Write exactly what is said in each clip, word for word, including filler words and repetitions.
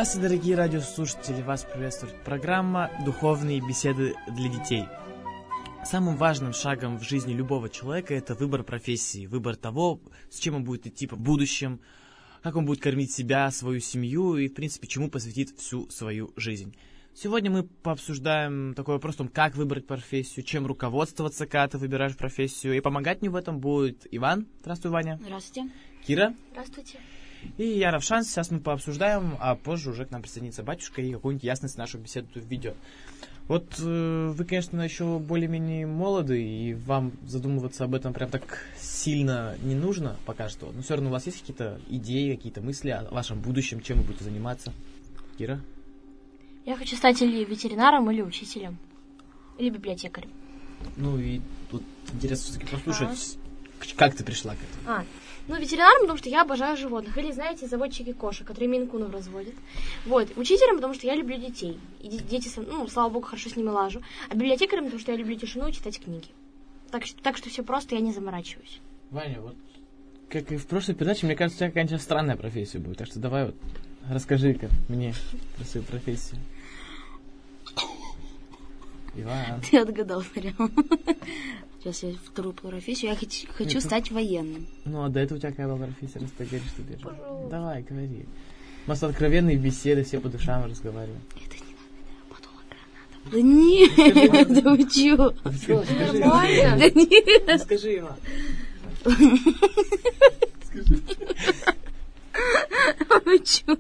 Здравствуйте, дорогие радиослушатели! Вас приветствует программа «Духовные беседы для детей». Самым важным шагом в жизни любого человека – это выбор профессии, выбор того, с чем он будет идти в будущем, как он будет кормить себя, свою семью и, в принципе, чему посвятит всю свою жизнь. Сегодня мы пообсуждаем такой вопрос, как выбрать профессию, чем руководствоваться, когда ты выбираешь профессию. И помогать мне в этом будет Иван. Здравствуй, Ваня. Здравствуйте. Кира. Здравствуйте. И я Равшан. Сейчас мы пообсуждаем, а позже уже к нам присоединится батюшка и какую-нибудь ясность в нашу беседу введет. Вот э, вы, конечно, еще более-менее молоды, и вам задумываться об этом прям так сильно не нужно пока что. Но все равно у вас есть какие-то идеи, какие-то мысли о вашем будущем, чем вы будете заниматься? Кира? Я хочу стать или ветеринаром, или учителем, или библиотекарем. Ну и тут интересно все-таки послушать, а? Как ты пришла к этому. А, ну ветеринаром, потому что я обожаю животных. Или, знаете, заводчики кошек, которые мейн-кунов разводят. Вот, учителем, потому что я люблю детей. И дети, ну, слава богу, хорошо с ними лажу. А библиотекарем, потому что я люблю тишину и читать книги. Так, так что все просто, я не заморачиваюсь. Ваня, вот как и в прошлой передаче, мне кажется, у тебя какая-нибудь странная профессия будет. Так что давай вот расскажи-ка мне про свою профессию. Иван. Ты отгадал прямо. Сейчас я вторую профессию. Я хочу, хочу Это... стать военным. Ну, а до этого у тебя какая была профессия, раз ты говоришь, что ты же. Давай, говори. У нас откровенные беседы, все по душам разговариваем. Это не надо, я подула граната. Да нет, да вы чё? Нормально. Да нет. Скажи, Иван. Вы чё?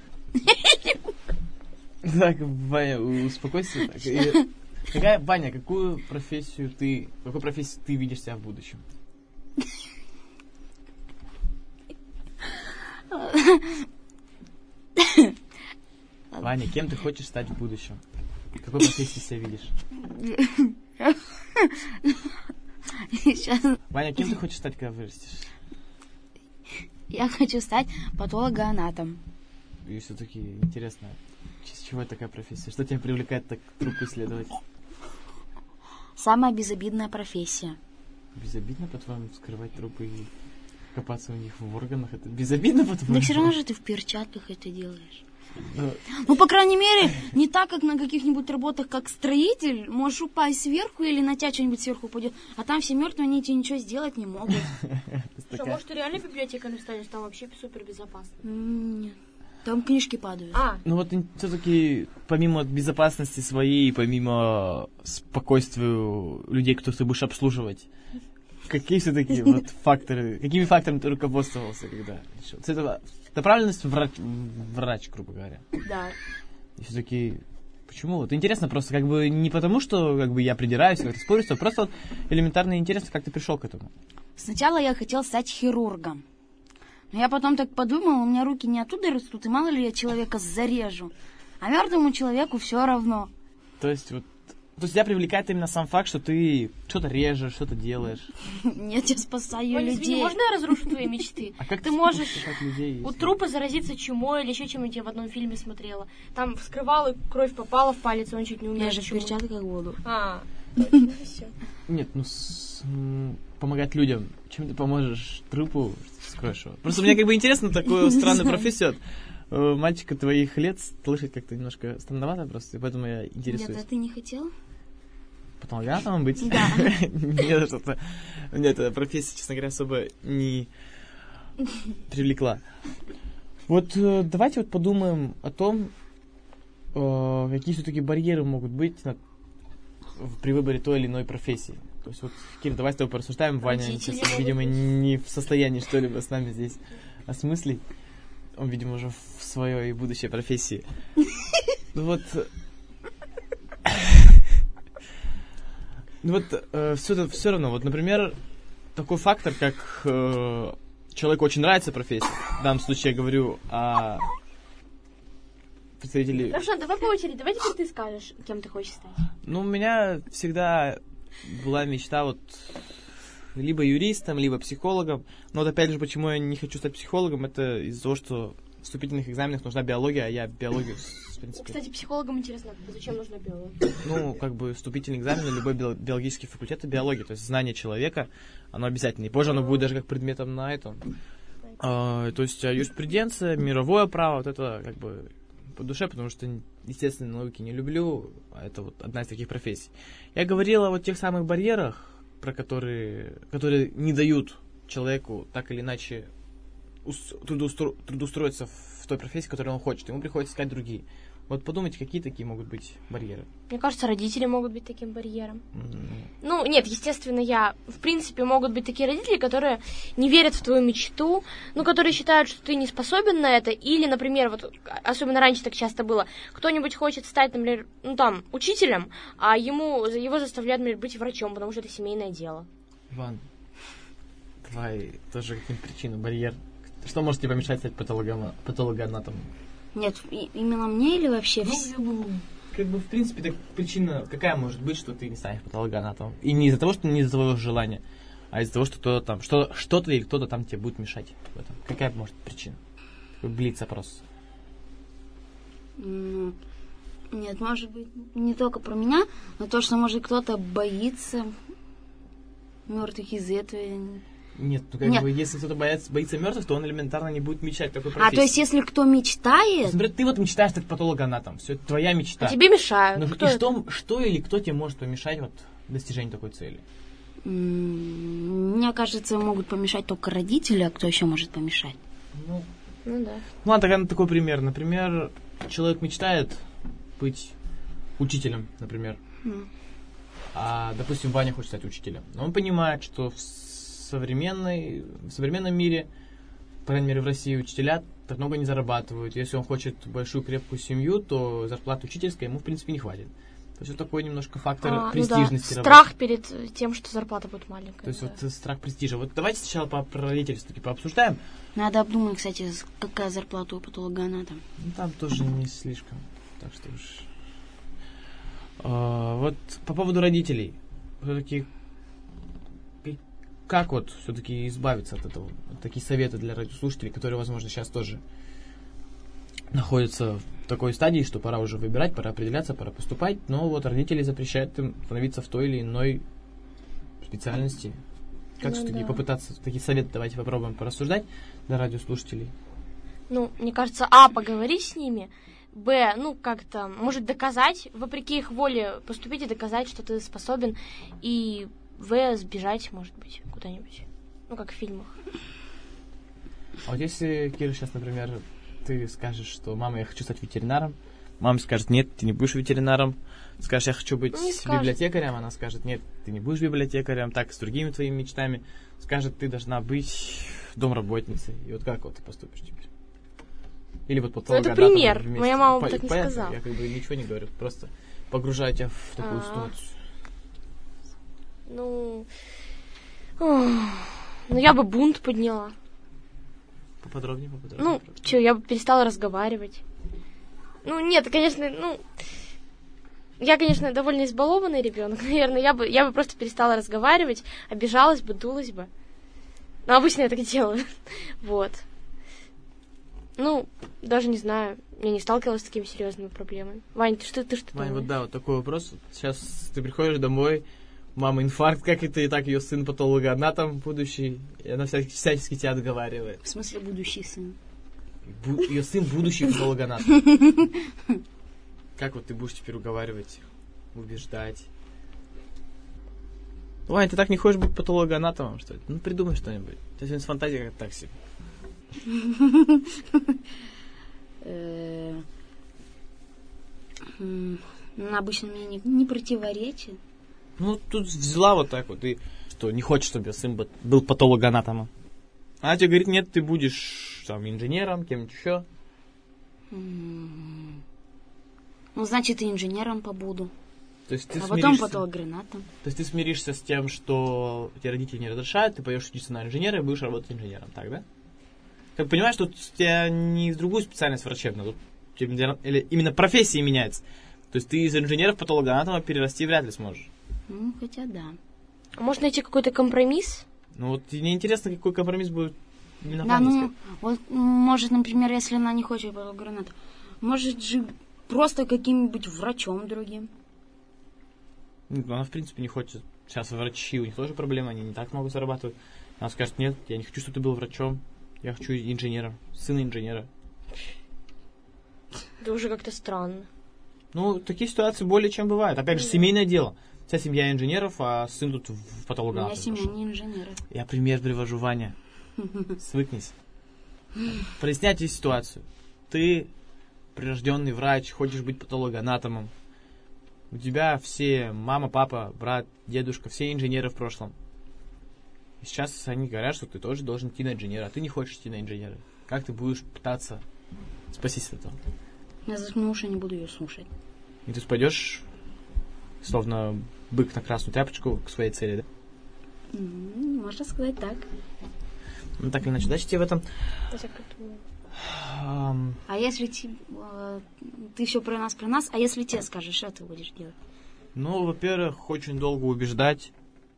Так, Ваня, успокойся. Так. Какая, Ваня, какую профессию ты, какой профессии ты видишь себя в будущем? Ваня, кем ты хочешь стать в будущем? Какой профессии себя видишь? Сейчас. Ваня, кем ты хочешь стать, когда вырастешь? Я хочу стать патологоанатом. И все-таки интересно, с чего такая профессия? Что тебя привлекает так к трупу исследовать? Самая безобидная профессия. Безобидно, по-твоему, вскрывать трупы и копаться у них в органах? Это безобидно, по-твоему? Да все равно же ты в перчатках это делаешь. Да. Ну, по крайней мере, не так, как на каких-нибудь работах, как строитель. Можешь упасть сверху или на тебя что-нибудь сверху упадет. А там все мертвые, они тебе ничего сделать не могут. Что, может, ты реально библиотекарем станешь? Там вообще супер безопасно. Нет. Там книжки падают. А. Ну вот все-таки помимо безопасности своей, помимо спокойствия людей, кто ты будешь обслуживать, какие все-таки вот факторы, какими факторами ты руководствовался, когда решил? Это направленность врач, врач, грубо говоря. Да. И все-таки почему? Вот интересно просто, как бы не потому, что как бы я придираюсь, как-то спорю, а просто вот элементарно интересно, как ты пришел к этому. Сначала я хотел стать хирургом. Но я потом так подумала, у меня руки не оттуда растут, и мало ли я человека зарежу. А мертвому человеку все равно. То есть вот, то есть тебя привлекает именно сам факт, что ты что-то режешь, что-то делаешь. Нет, я спасаю Ваня, людей. Извини, можно я разрушу твои мечты? А как ты можешь людей, у трупа заразиться чумой или еще чем-нибудь, я в одном фильме смотрела. Там вскрывал, и кровь попала в палец, и он чуть не умер. Я же в перчатках буду. А, Нет, ну с, м, помогать людям. Чем ты поможешь трупу, скроешь его? Просто мне как бы интересно такую странную профессию от мальчика твоих лет слышать как-то немножко странновато просто, и поэтому я интересуюсь. Нет, а ты не хотел? Патологоанатомом быть? Да. Нет, что-то... Меня эта профессия, честно говоря, особо не привлекла. Вот давайте вот подумаем о том, какие все-таки барьеры могут быть при выборе той или иной профессии. То есть вот, Кир, давай с тобой порассуждаем. Ваня, сейчас, видимо, не в состоянии что-либо с нами здесь осмыслить. Он, видимо, уже в своей будущей профессии. Ну вот... Ну вот э, все, все равно, вот, например, такой фактор, как э, человеку очень нравится профессия. В данном случае я говорю о представителе... Хорошо, давай по очереди, давай теперь ты скажешь, кем ты хочешь стать. Ну, у меня всегда была мечта вот либо юристом, либо психологом. Но вот опять же, почему я не хочу стать психологом, это из-за того, что в вступительных экзаменах нужна биология, а я биологию, в принципе... Кстати, психологам интересно, зачем нужна биология? Ну, как бы вступительный экзамен, любой биологический факультет — это биология, то есть знание человека, оно обязательно. И позже оно будет даже как предметом на этом. А, то есть юриспруденция, мировое право, вот это как бы по душе, потому что, естественно, науки не люблю, а это вот одна из таких профессий. Я говорил о вот тех самых барьерах, про которые, которые не дают человеку так или иначе трудоустро- трудоустроиться в той профессии, которую он хочет. Ему приходится искать другие. Вот подумайте, какие такие могут быть барьеры. Мне кажется, родители могут быть таким барьером. Mm-hmm. Ну, нет, естественно, я... В принципе, могут быть такие родители, которые не верят в твою мечту, ну, которые считают, что ты не способен на это. Или, например, вот, особенно раньше так часто было, кто-нибудь хочет стать, например, ну, там, учителем, а ему, его заставляют, например, быть врачом, потому что это семейное дело. Иван, давай тоже каким-то причинам барьер. Что может тебе помешать стать патологом- патологоанатомом? Нет, и- именно мне или вообще? вс- Ну, как бы, в принципе, так причина какая может быть, что ты не станешь патологоанатомом? И не из-за того, что не из-за твоего желания, а из-за того, что кто-то там, что, что-то или кто-то там тебе будет мешать в этом. Какая может причина? Такой блиц-опрос. М, Нет, может быть, не только про меня, но то, что, может, кто-то боится мертвых из этого. Нет, ну как Нет. бы, если кто-то боится, боится мертвых, то он элементарно не будет мечтать такой профессии. А, то есть, если кто мечтает... Например, ты вот мечтаешь стать патологоанатомом, все, это твоя мечта. А тебе мешают. Ну, Кто и это? что, что или кто тебе может помешать вот достижению такой цели? м, Мне кажется, могут помешать только родители, а кто еще может помешать? Ну, Ну да. ну ладно, тогда такой пример. Например, человек мечтает быть учителем, например. М. А, допустим, Ваня хочет стать учителем. Но он понимает, что в, современной, в современном мире, по крайней мере в России, учителя так много не зарабатывают. Если он хочет большую крепкую семью, то зарплаты учительской ему, в принципе, не хватит. То есть вот такой немножко фактор А, ну да, престижности работы. страх перед тем, что зарплата будет маленькая. То есть да. вот э, страх престижа. Вот давайте сначала по про родителей все-таки пообсуждаем. Надо обдумать, кстати, с- какая зарплата у патологоанатома. Ну, там тоже не слишком. Так что уж... А, вот по поводу родителей. Все-таки как вот все-таки избавиться от этого? Вот такие советы для радиослушателей, которые, возможно, сейчас тоже находятся в такой стадии, что пора уже выбирать, пора определяться, пора поступать, но вот родители запрещают им становиться в той или иной специальности. Как Ну все-таки да. попытаться, такие советы давайте попробуем порассуждать для радиослушателей. Ну, мне кажется, а, поговорить с ними, б, ну, как-то, может, доказать, вопреки их воле поступить и доказать, что ты способен, и в, сбежать, может быть, куда-нибудь. Ну, как в фильмах. А вот если, Кира, сейчас, например, ты скажешь, что мама, я хочу стать ветеринаром, мама скажет, нет, ты не будешь ветеринаром. Скажешь, я хочу быть Не скажет. библиотекарем, она скажет, нет, ты не будешь библиотекарем, так, с другими твоими мечтами. Скажет, ты должна быть домработницей. И вот как вот ты поступишь теперь? Или вот Ну, это патологоанатомом пример. вместе. Моя мама бы По- так не понятно, сказала. Я как бы ничего не говорю, просто погружаю тебя в такую А. ситуацию. Ну, ох, ну, я бы бунт подняла. Поподробнее, поподробнее. Ну, просто. что, я бы перестала разговаривать. Ну, нет, конечно, ну... Я, конечно, довольно избалованный ребенок, наверное. Я бы, я бы просто перестала разговаривать, обижалась бы, дулась бы. Но обычно я так делаю. Вот. Ну, даже не знаю. Я не сталкивалась с такими серьезными проблемами. Вань, ты что, ты что Вань, думаешь? вот да, вот такой вопрос. Сейчас ты приходишь домой, мама инфаркт, как это и так ее сын патологоанатом будущий, и она всячески, всячески тебя отговаривает. В смысле, будущий сын. Бу- ее сын будущий патологоанатом. Как вот ты будешь теперь уговаривать, убеждать? Вань, ты так не хочешь быть патологоанатомом, что ли? Ну, придумай что-нибудь. У тебя сегодня с фантазией как так себе. Э, м, ну, Обычно мне не, не противоречит. Ну, тут взяла вот так вот, и что, не хочешь, чтобы сын б- был патологоанатомом. Она тебе говорит, нет, ты будешь там инженером, кем-нибудь еще. М, Ну, значит, и инженером побуду. То есть ты А потом смиришься, патологоанатом. то есть ты смиришься с тем, что тебе родители не разрешают, ты пойдешь учиться на инженера и будешь работать инженером, так, да? Как понимаешь, тут у тебя не из другую специальность врачебную, тут тебе или именно профессия меняется. То есть ты из инженера в патологоанатома перерасти вряд ли сможешь. Ну, хотя да. А может найти какой-то компромисс? Ну вот мне интересно, какой компромисс будет именно Да, Ваня ну, искать. вот, м, может, например, если она не хочет патологоанатом, может же просто каким-нибудь врачом другим. Ну, она, в принципе, не хочет. Сейчас врачи, у них тоже проблемы, они не так много зарабатывают. Она скажет, нет, я не хочу, чтобы ты был врачом, я хочу инженером, сына инженера. Это уже как-то странно. Ну, такие ситуации более чем бывают. Опять же, семейное дело. Вся семья инженеров, а сын тут в патологоанатоме. У меня семья не инженеры. Я пример привожу, Ваня. Свыкнись. Проясняйте ситуацию. Ты прирожденный врач, хочешь быть патологоанатомом. У тебя все мама, папа, брат, дедушка, все инженеры в прошлом. И сейчас они говорят, что ты тоже должен идти на инженера, а ты не хочешь идти на инженера. Как ты будешь пытаться спастись от этого? Я заткну уши, не буду ее слушать. И ты пойдешь, словно бык на красную тряпочку, к своей цели, да? Mm, можно сказать так. Ну, так или иначе, дальше тебе в этом... Um... А если ты, э, ты все про нас, про нас, а если тебе скажешь, что ты будешь делать? Ну, во-первых, очень долго убеждать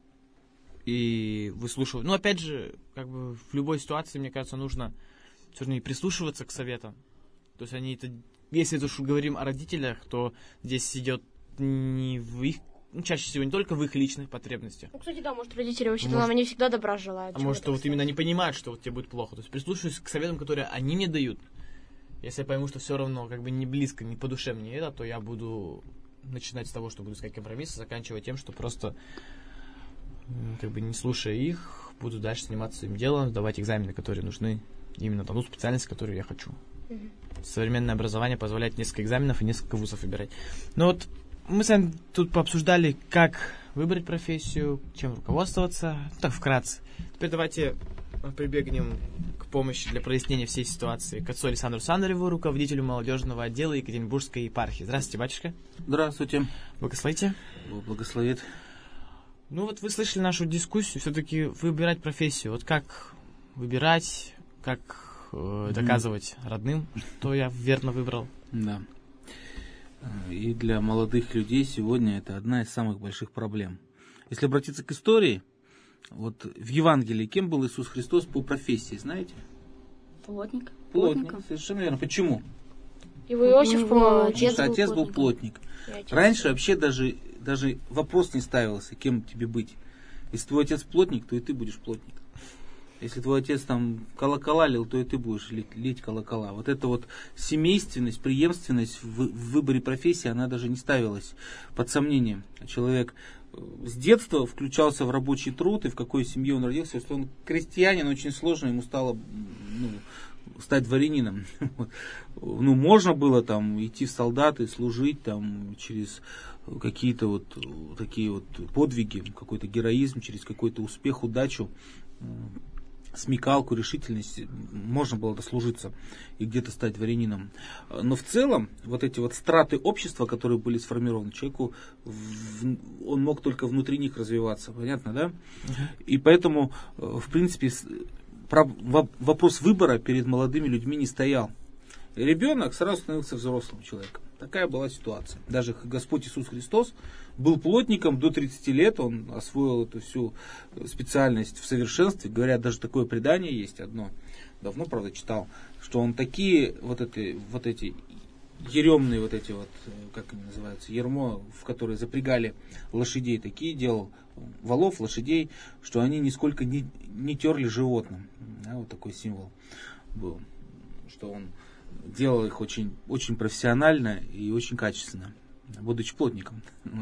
и выслушивать. Ну, опять же, как бы в любой ситуации, мне кажется, нужно все равно и прислушиваться к советам. То есть они это... Если уж говорим о родителях, то здесь идет не в их... Ну, чаще всего не только в их личных потребностях. Ну, кстати, да, может, родители вообще-то нам не всегда добра желают. А может, вот именно не понимают, что вот тебе будет плохо. То есть прислушиваюсь к советам, которые они мне дают. Если я пойму, что все равно как бы не близко, не по душе мне это, то я буду начинать с того, что буду искать компромиссы, заканчивая тем, что просто как бы не слушая их, буду дальше заниматься своим делом, сдавать экзамены, которые нужны, именно ту специальность, которую я хочу. Mm-hmm. Современное образование позволяет несколько экзаменов и несколько вузов выбирать. Но вот мы с вами тут пообсуждали, как выбрать профессию, чем руководствоваться. Так, вкратце. Теперь давайте прибегнем к помощи для прояснения всей ситуации к отцу Александру Сандареву, руководителю молодежного отдела Екатеринбургской епархии. Здравствуйте, батюшка. Здравствуйте. Благословите. Бог благословит. Ну вот вы слышали нашу дискуссию, все-таки выбирать профессию. Вот как выбирать, как э, доказывать mm-hmm. родным, что я верно выбрал. Да. И для молодых людей сегодня это одна из самых больших проблем. Если обратиться к истории, вот в Евангелии кем был Иисус Христос по профессии, знаете? Плотник. Плотник, совершенно верно. Почему? Его Иосиф, по-моему, отец, был, отец был плотник. Отец. Раньше вообще даже, даже вопрос не ставился, кем тебе быть. Если твой отец плотник, то и ты будешь плотник. Если твой отец там колокола лил, то и ты будешь лить, лить колокола. Вот эта вот семейственность, преемственность в, в выборе профессии, она даже не ставилась под сомнением. Человек с детства включался в рабочий труд, и в какой семье он родился. Если он крестьянин, очень сложно ему стало ну, стать дворянином. Ну, можно было там идти в солдаты, служить там через какие-то вот такие вот подвиги, какой-то героизм, через какой-то успех, удачу, смекалку, решительность, можно было дослужиться и где-то стать дворянином. Но в целом, вот эти вот страты общества, которые были сформированы, человеку, в, он мог только внутри них развиваться. Понятно, да? Uh-huh. И поэтому, в принципе, вопрос выбора перед молодыми людьми не стоял. Ребенок сразу становился взрослым человеком. Такая была ситуация. Даже Господь Иисус Христос был плотником до тридцати лет, он освоил эту всю специальность в совершенстве. Говорят, даже такое предание есть одно, давно, правда, читал, что он такие вот эти, вот эти еремные, вот эти вот, как они называются, ермо, в которые запрягали лошадей, такие делал, валов, лошадей, что они нисколько не, не терли животным. Да, вот такой символ был, что он делал их очень, очень профессионально и очень качественно, будучи плотником.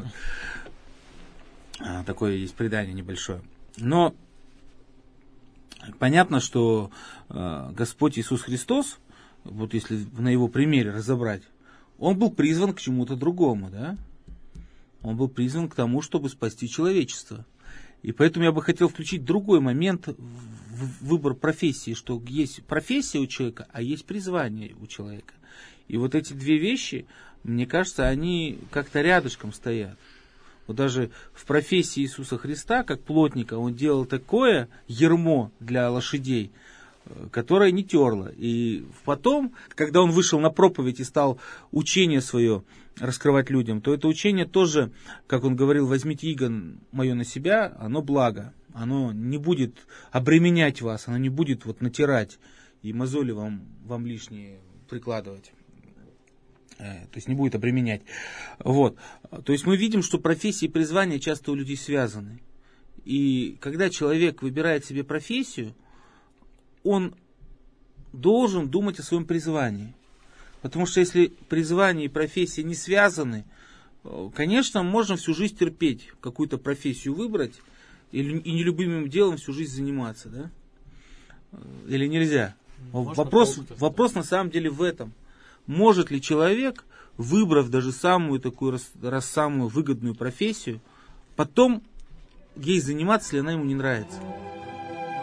Такое есть предание небольшое. Но понятно, что Господь Иисус Христос, вот если на его примере разобрать, он был призван к чему-то другому, да? Он был призван к тому, чтобы спасти человечество. И поэтому я бы хотел включить другой момент в выбор профессии, что есть профессия у человека, а есть призвание у человека. И вот эти две вещи, мне кажется, они как-то рядышком стоят. Вот даже в профессии Иисуса Христа, как плотника, он делал такое ярмо для лошадей, которое не терло. И потом, когда он вышел на проповедь и стал учение свое раскрывать людям, то это учение тоже, как он говорил, возьмите иго мое на себя, оно благо. Оно не будет обременять вас, оно не будет вот натирать и мозоли вам, вам лишние прикладывать. То есть не будет обременять. Вот. То есть мы видим, что профессии и призвания часто у людей связаны. И когда человек выбирает себе профессию, он должен думать о своем призвании. Потому что если призвание и профессия не связаны, конечно, можно всю жизнь терпеть, какую-то профессию выбрать и, и нелюбимым делом всю жизнь заниматься, да? Или нельзя? Можно вопрос, вопрос на самом деле в этом. Может ли человек, выбрав даже самую такую, раз, раз самую выгодную профессию, потом ей заниматься, если она ему не нравится?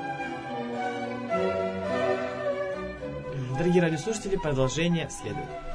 Дорогие радиослушатели, продолжение следует.